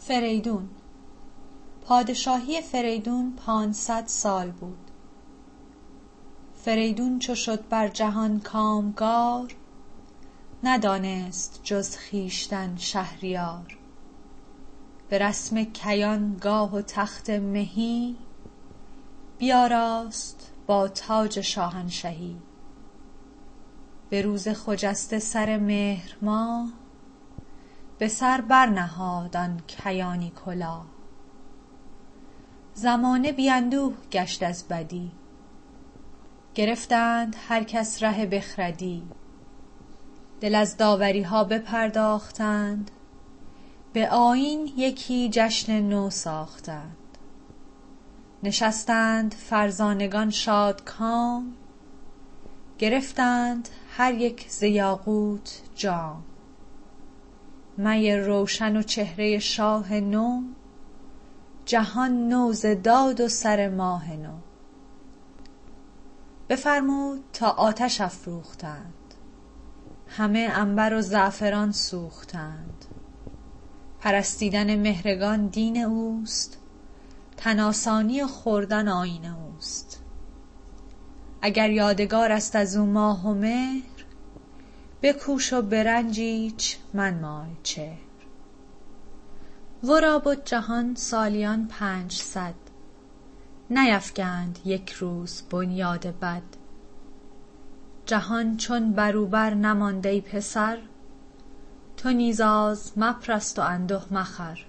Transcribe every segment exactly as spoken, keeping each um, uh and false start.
فریدون. پادشاهی فریدون پانصد سال بود. فریدون چو شد بر جهان کامگار، ندانست جز خویشتن شهریار. به رسم کیان گاه و تخت مهی، بیاراست با تاج شاهنشهی. به روز خجسته سر مهر ماه، به سر برنهاد آن کیانی کلاه. زمانه بی اندوه گشت از بدی، گرفتند هر کس ره بخردی. دل از داوری ها بپرداختند، به آیین یکی جشن نو ساختند. نشستند فرزانگان شادکام، گرفتند هر یک ز یاقوت جام. می روشن و چهره شاه نو، جهان نو ز داد و سر ماه نو. بفرمود تا آتش افروختند، همه عنبر و زعفران سوختند. پرستیدن مهرگان دین اوست، تن آسانی و خوردن آیین اوست. اگر یادگار است از او ماه و مهر، بکوش و برنج ایچ منمای چهر. ورا بد جهان سالیان پنجصد، نیفگند یک روز بنیاد بد. جهان چون برو بر نماند ای پسر، تو نیز آز مپرست و انده مخور.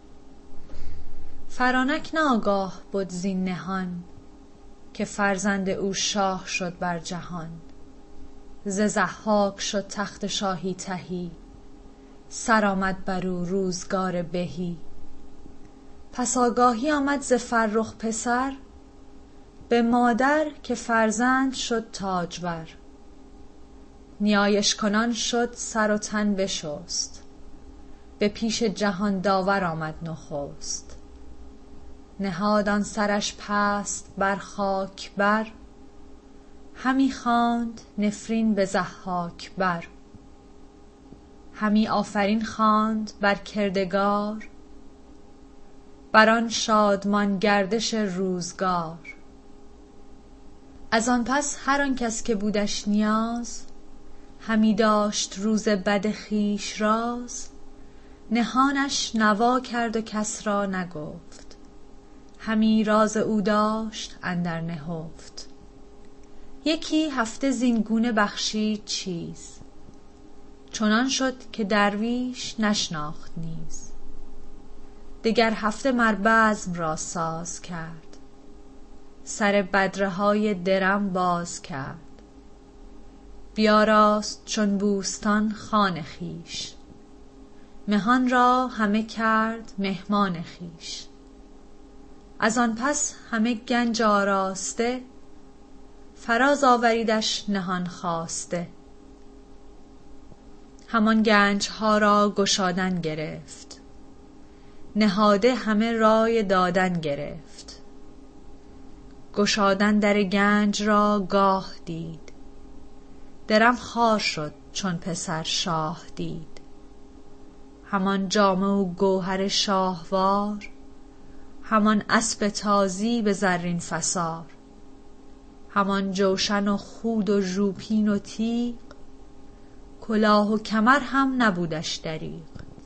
فرانک نه آگاه بد زین نهان، که فرزند او شاه شد بر جهان. ز ضحاک شد تخت شاهی تهی، سر آمد برو روزگار بهی. پس آگاهی آمد ز فرخ پسر، به مادر که فرزند شد تاجور. نیایش کنان شد سر و تن بشست، به پیش جهان داور آمد نخست. نهاد آن سرش پست بر خاک بر، همی خواند نفرین به ضحاک بر. همی آفرین خواند بر کردگار، بر آن شادمان گردش روزگار. از آن پس هر آن کس که بودش نیاز، همی داشت روز بد خویش راز. نهانش نوا کرد و کس را نگفت، همی راز او داشت اندر نهفت. یکی هفته زین گونه بخشید چیز، چنان شد که درویش نشناخت نیز. دگر هفته مر بزم را ساز کرد، سر بدره های درم باز کرد. بیاراست چون بوستان خان خویش، مهان را همه کرد مهمان خویش. از آن پس همه گنج آراسته، فراز آوریدش نهان خواسته. همان گنج ها را گشادن گرفت، نهاده همه رای دادن گرفت. گشادن در گنج را گاه دید، درم خوار شد چون پسر شاه دید. همان جامه و گوهر شاهوار، همان اسپ تازی به زرین فسار. همان جوشن و خود و ژوپین و تیغ، کلاه و کمر هم نبودش دریغ.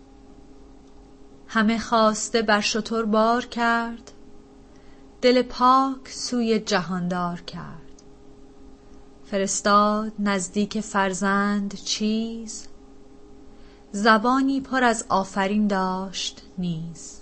همه خواسته بر شتر بار کرد، دل پاک سوی جهاندار کرد. فرستاد نزدیک فرزند چیز، زبانی پر از آفرین داشت نیز.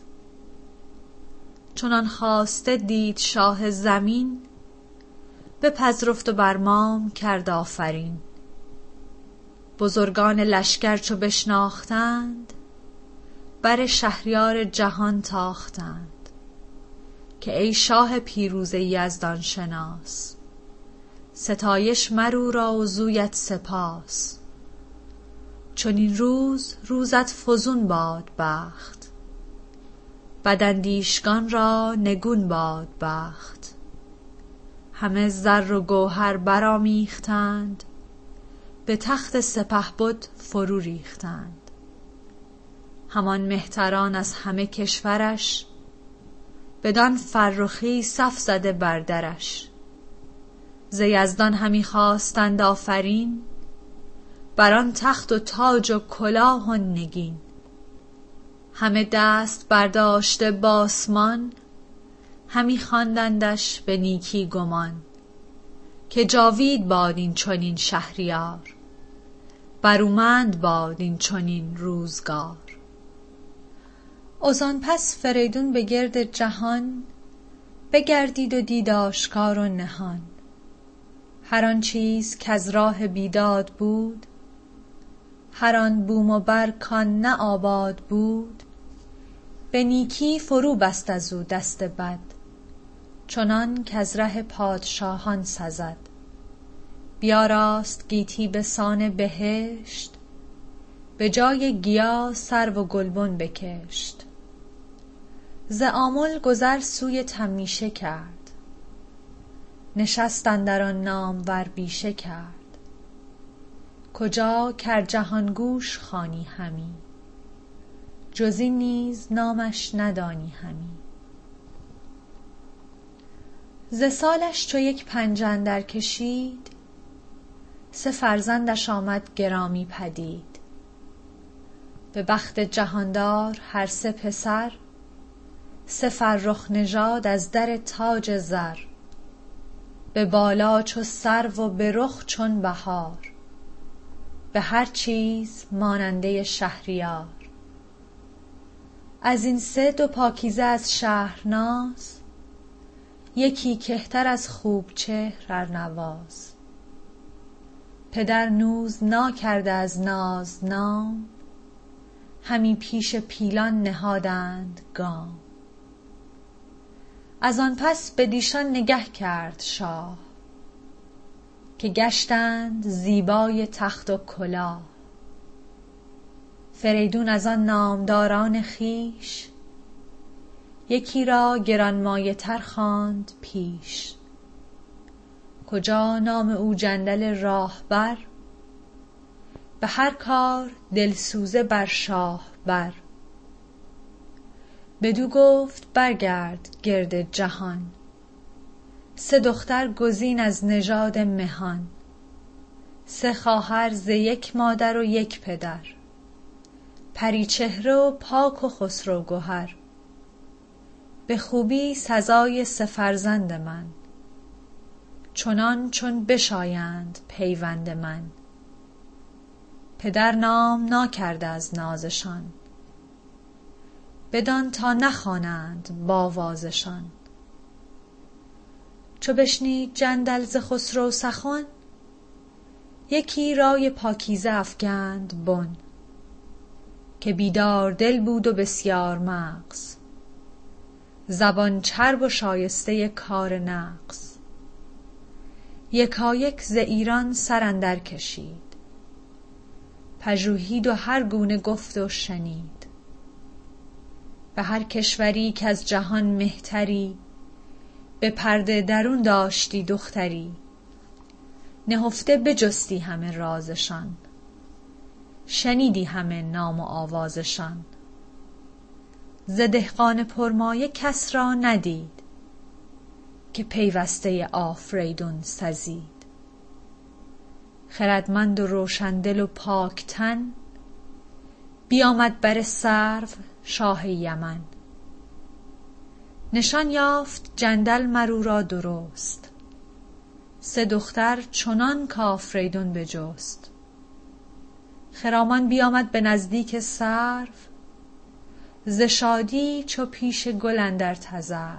چنان خواسته دید شاه زمین، بپذرفت و بر مام کرد آفرین. بزرگان لشکر چو بشناختند، بر شهریار جهان تاختند. که ای شاه پیروز یزدان شناس، ستایش مرو را و زویت سپاس. چنین روز روزت فزون باد بخت، بداندیشگان را نگون باد بخت. همه زر و گوهر برآمیختند، به تخت سپهبد فرو ریختند. همان مهتران از همه کشورش، بدان فرخی صف زده بر درش. ز یزدان همی خواستند آفرین، بران تخت و تاج و کلاه و نگین. همه دست برداشته بآسمان، همی خواندندش به نیکی گمان. که جاوید باد این چنین شهریار، برومند باد این چنین روزگار. وزان پس فریدون به گرد جهان، بگردید و دید آشکار و نهان. هر آن چیز کز راه بیداد بود، هر آن بوم و بر کان نه آباد بود. به نیکی فرو بست ازو دست بد، چنان کز ره پادشاهان سزد. بیاراست گیتی به سان بهشت، به جای گیا سرو و گلبن بکشت. ز آمل گذر سوی تمیشه کرد، نشست اندر آن نامور بیشه کرد. کجا کر جهانگوش خوانی همی، جز این نیز نامش ندانی همی. ز سالش چو یک پنجه اندر کشید، سه فرزندش آمد گرامی پدید. به بخت جهاندار هر سه پسر، سه فرخ نژاد از در تاج زر. به بالا چو سرو و به رخ چون بهار، به هر چیز ماننده شهریار. از این سه دو پاکیزه از شهرناز، یکی کهتر از خوب چهر ارنواز. پدر نوز ناکرده از ناز نام، همی پیش پیلان نهادند گام. از آن پس بدیشان نگه کرد شاه، که گشتند زیبای تخت و کلاه. فریدون از آن نامداران خویش، یکی را گرانمایه تر خواند پیش. کجا نام او جندل راهبر، به هر کار دلسوزه بر شاه بر. بدو گفت برگرد گرد جهان، سه دختر گزین از نژاد مهان. سه خواهر ز یک مادر و یک پدر، پری چهره و پاک و خسرو گهر. به خوبی سزای سه فرزند من، چنان چون بشایند پیوند من. پدر نام ناکرده از نازشان، بدان تا نخوانند بآوازشان. چو بشنید جندل ز خسرو سخن، یکی رای پاکیزه افگند بن. که بیدار دل بود و بسیار مغز، زبان چرب و شایسته کار نغز. یکایک ز ایران سر اندر کشید، پژوهید و هر گونه گفت و شنید. به هر کشوری کز جهان مهتری، به پرده درون داشتی دختری. نهفته بجستی همه رازشان، شنیدی همه نام و آوازشان. ز دهقان پرمایه کس را ندید، که پیوسته آفریدون سزید. خردمند و روشندل و پاک تن، بیامد بر سرو شاه یمن. نشان یافت جندل مر او را درست، سه دختر چنان کآفریدون بجست. خرامان بیامد به نزدیک سرو، ز شادی چو پیش گل اندر تذرو.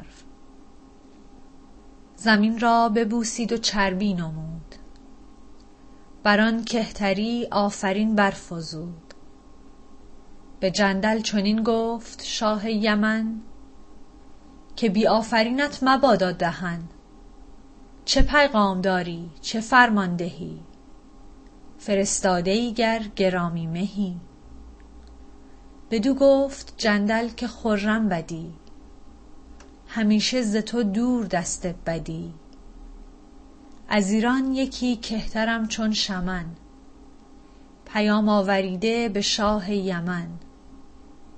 زمین را ببوسید و چربی نمود، بران کهتری آفرین برفزود. به جندل چنین گفت شاه یمن، که بی آفرینت مبادا دهن. چه پیغام داری چه فرمان دهی، فرستاده گر گرامی مهی. بدو گفت جندل که خرم بدی، همیشه ز تو دور دست بدی. از ایران یکی کهترم چون شمن، پیام آوریده به شاه یمن.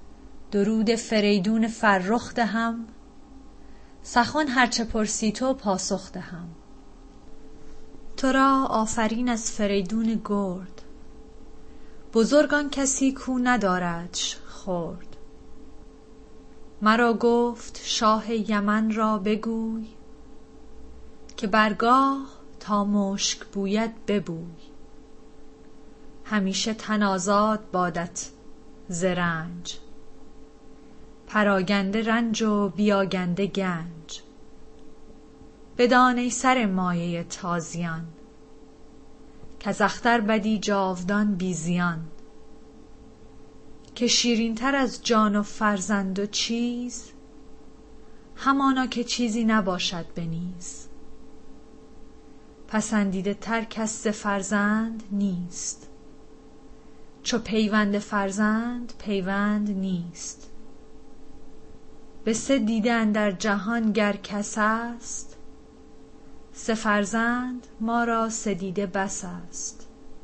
درود فریدون فرخ دهم، سخن هرچه پرسی تو پاسخ دهم. تو را آفرین از فریدون گرد، بزرگ آن کسی کو نداردش خرد. مرا گفت شاه یمن را بگوی، که برگاه تا مشک بوید ببوی. همیشه تن آزاد بادت ز رنج، پراگنده رنج و بیاگنده گنج. بدان ای سر مایه تازیان، کز اختر بدی جاودان بی زیان. که شیرین تر از جان و فرزند و چیز، همانا که چیزی نباشد به نیز. پسندیده تر کس ز فرزند نیست، چو پیوند فرزند پیوند نیست. به سه دیده اندر جهان گر کس است، سه فرزند ما را سه دیده بس است.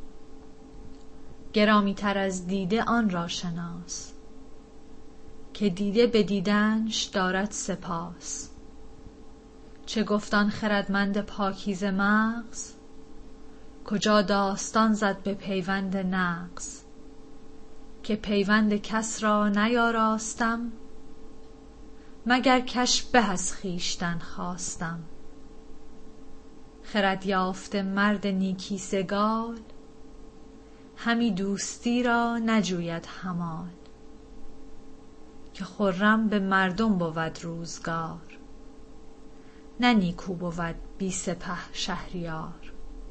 گرامی تر از دیده آن را شناس، که دیده به دیدنش دارد سپاس. چه گفت آن خردمند پاکیزه مغز، کجا داستان زد به پیوند نغز. که پیوند کس را نیاراستم، مگر کش به از خویشتن خواستم. خرد یافته مرد نیکی سگال، همی دوستی را نجوید همال. که خرم به مردم بود روزگار، نه نیکو بود بی سپه شهریار.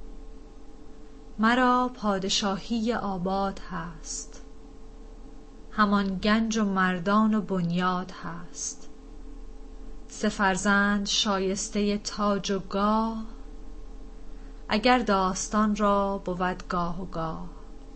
مرا پادشاهی آباد هست، همان گنج و مردان و بنیاد هست. سه فرزند شایسته تاج و گاه، اگر داستان را بود گاه و گاه.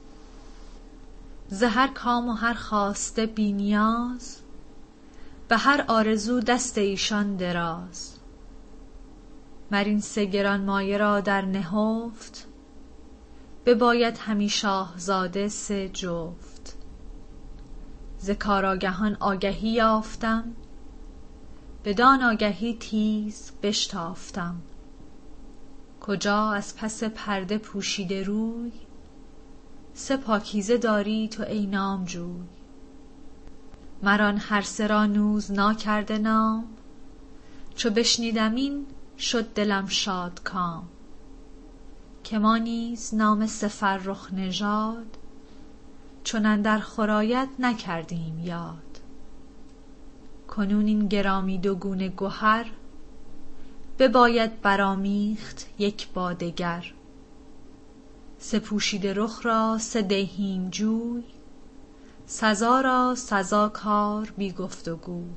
ز هر کام و هر خواسته بی نیاز، به هر آرزو دست ایشان دراز. مر این سه گرانمایه را در نهفت، بباید همی شاهزاده سه جفت. ز کارآگهان آگهی یافتم، بدان آگهی تیز بشتافتم. کجا از پس پرده پوشیده روی، سه پاکیزه داری تو ای نامجوی. مر آن هر سه را نوز ناکرده نام، چو بشنیدم این شد دلم شادکام. که ما نیز نام سه فرخ نژاد، چون اندر خور آید نکردیم یاد. کنون این گرامی دو گونه گهر، بباید برآمیخت یک با دگر. سه پوشیده رخ را سه دیهیم جوی، سزا را سزا کار بی گفت و گوی.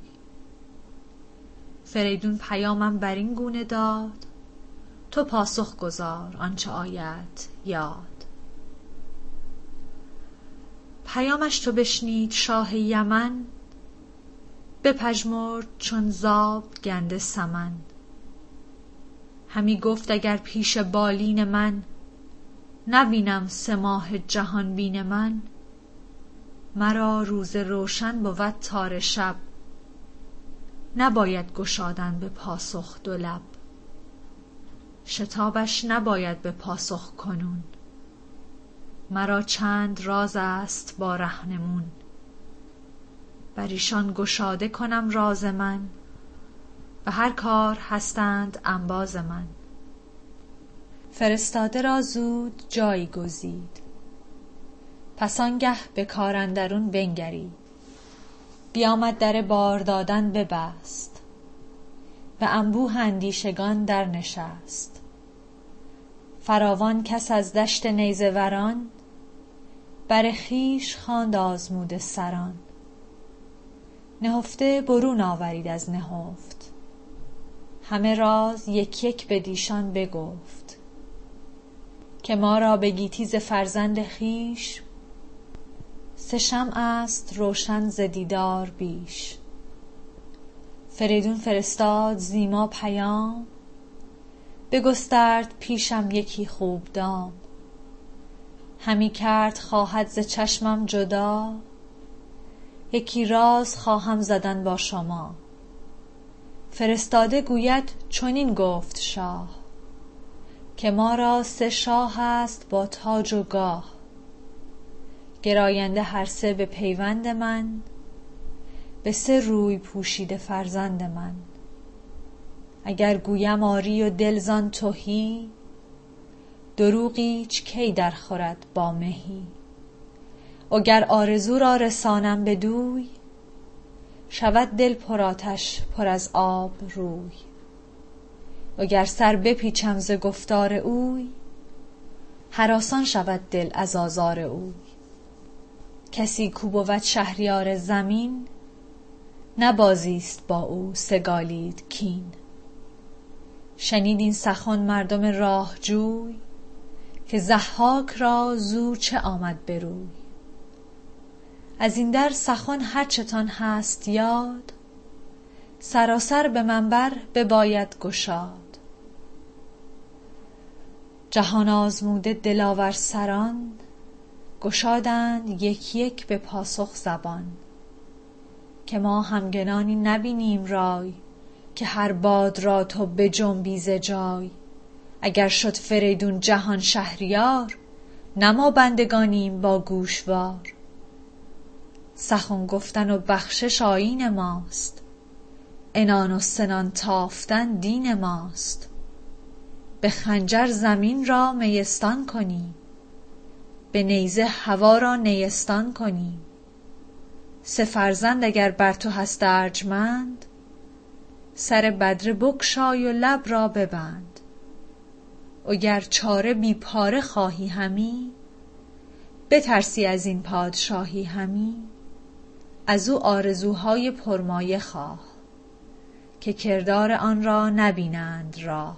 فریدون پیامم بر این گونه داد، تو پاسخ گزار آنچه آید یاد. پیامش تو بشنید شاه یمن، بپژمرد چون زاب گنده سمن. همی گفت اگر پیش بالین من، نبینم سه ماه جهان بین من. مرا روز روشن بود تاره شب، نباید گشادن به پاسخ دو لب. شتابش نباید به پاسخ کنون، مرا چند راز است با رهنمون. بر ایشان گشاده کنم راز من، به هر کار هستند انباز من. فرستاده را زود جایی گزید، پس آنگه به کار اندرون بنگرید. بیامد در بار دادن ببست، به انبوه اندیشگان در نشست. فراوان کس از دشت نیزه وران، بر خویش خواند آزموده سران. نهفته برون آورید از نهفت، همه راز یک یک بدیشان بگفت. که ما را به گیتی ز فرزند خویش، سه شمع است روشن ز دیدار بیش. فریدون فرستاد زیما پیام، بگسترد پیشم یکی خوب دام. همی کرد خواهد ز چشمم جدا، یکی راز خواهم زدن با شما. فرستاده گوید چنین گفت شاه، که ما را سه شاه است با تاج و گاه. گراینده هر سه به پیوند من، به سه روی پوشیده فرزند من. اگر گویم آری و دل زان تهی، دروغیچ کی در خورد با مهی. وگر آرزو را رسانم بدوی، شود دل پر آتش پر از آب روی. وگر سر بپیچم ز گفتار اوی، هراسان شود دل از آزار اوی. کسی کو بود شهریار زمین، نه بازیست با او سگالید کین. شنید این سخن مردم راه جوی، که ضحاک را زو چه آمد به روی. از این در سخن هر چتان هست یاد، سراسر به من بر بباید گشاد. جهان آزموده دلاور سران، گشادند یک یک به پاسخ زبان. که ما همگنانی نبینیم رای، که هر باد را تو بجنبی ز جای. اگر شد فریدون جهان شهریار، نه ما بندگانیم با گوشوار. سخن گفتن و بخشش آیین ماست، عنان و سنان تافتن دین ماست. به خنجر زمین را میستان کنیم، به نیزه هوا را نیستان کنیم. سه فرزند اگر بر تو هست ارجمند، سر بدره بگشای و لب را ببند. وگر چاره بی پاره خواهی همی، بترسی از این پادشاهی همی. از او آرزوهای پرمایه خواه، که کردار آن را نبینند راه.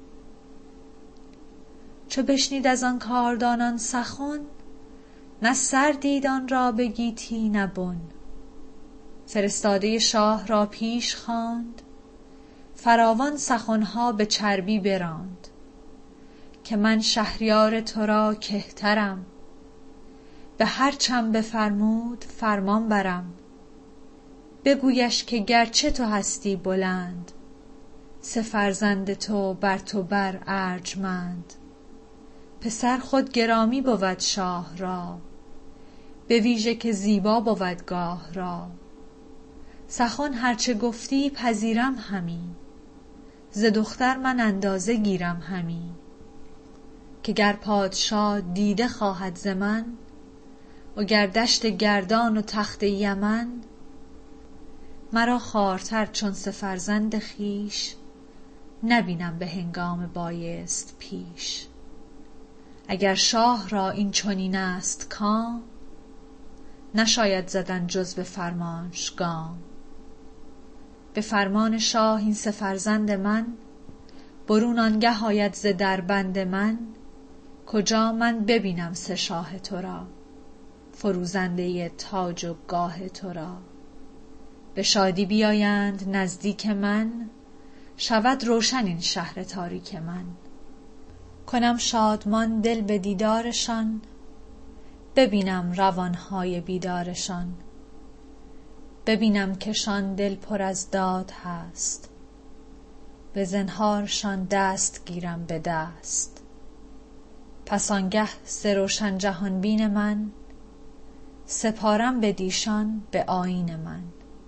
چو بشنید از آن کاردانان سخن، نه سر دید آن را به گیتی نه بن. فرستاده شاه را پیش خواند، فراوان سخنها به چربی براند. که من شهریار تو را کهترم، به هر چم بفرمود فرمان برم. بگویش که گرچه تو هستی بلند، سه فرزند تو بر تو بر ارجمند. پسر خود گرامی بود شاه را، به ویژه که زیبا بود گاه را. سخن هرچه گفتی پذیرم همی، ز دختر من اندازه گیرم همی. که گر پادشاه دیده خواهد ز من، وگر دشت گردان و تخت یمن. مرا خوارتر چون سه فرزند خویش، نبینم به هنگام بایست پیش. اگر شاه را این چنین است کام، نشاید زدن جز به فرمانش گام. به فرمان شاه این سه فرزند من، برون آنگه آید ز دربند من. کجا من ببینم سه شاه تو را، فروزنده تاج و گاه تو را. به شادی بیایند نزدیک من، شود روشن این شهر تاریک من. کنم شادمان دل به دیدارشان، ببینم روانهای بیدارشان. ببینم کشان دل پر از داد هست، به زنهارشان دست گیرم به دست. پس آنگه ز روشن جهان بین من، سپارم بدیشان به آیین من.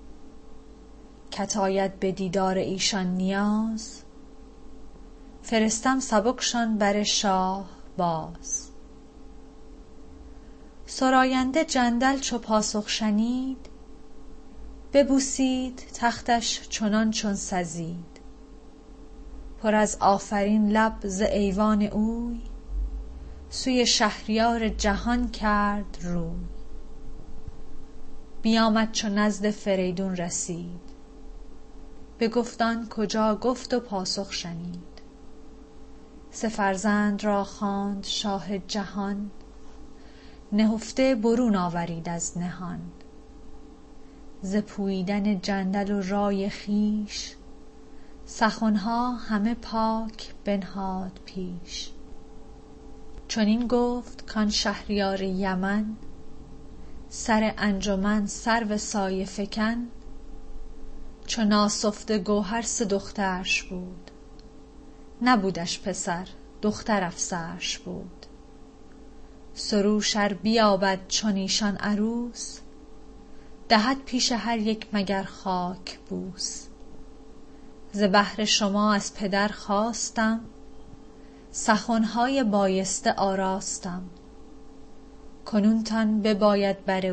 کت آید به دیدار ایشان نیاز، فرستم سبکشان بر شاه باز. سراینده جندل چو پاسخ شنید، ببوسید تختش چنان چون سزید. پر از آفرین لب ز ایوان اوی، سوی شهریار جهان کرد روی. بیامد چو نزد فریدون رسید، بگفت آن کجا گفت و پاسخ شنید. سه فرزند را خواند شاه جهان، نهفته برون آورید از نهان. ز پوییدن جندل و رای خویش، سخنها همه پاک بنهاد پیش. چنین گفت کان شهریار یمن، سر انجمن سرو سایه فکن، چو ناسفته گوهر سه دخترش بود. نبودش پسر دختر افسرش بود. سروش ار بیابد چون ایشان عروس، دهد پیش هر یک مگر خاک بوس. ز بهر شما از پدر خواستم، سخنهای بایسته آراستم. کنونتان بباید بر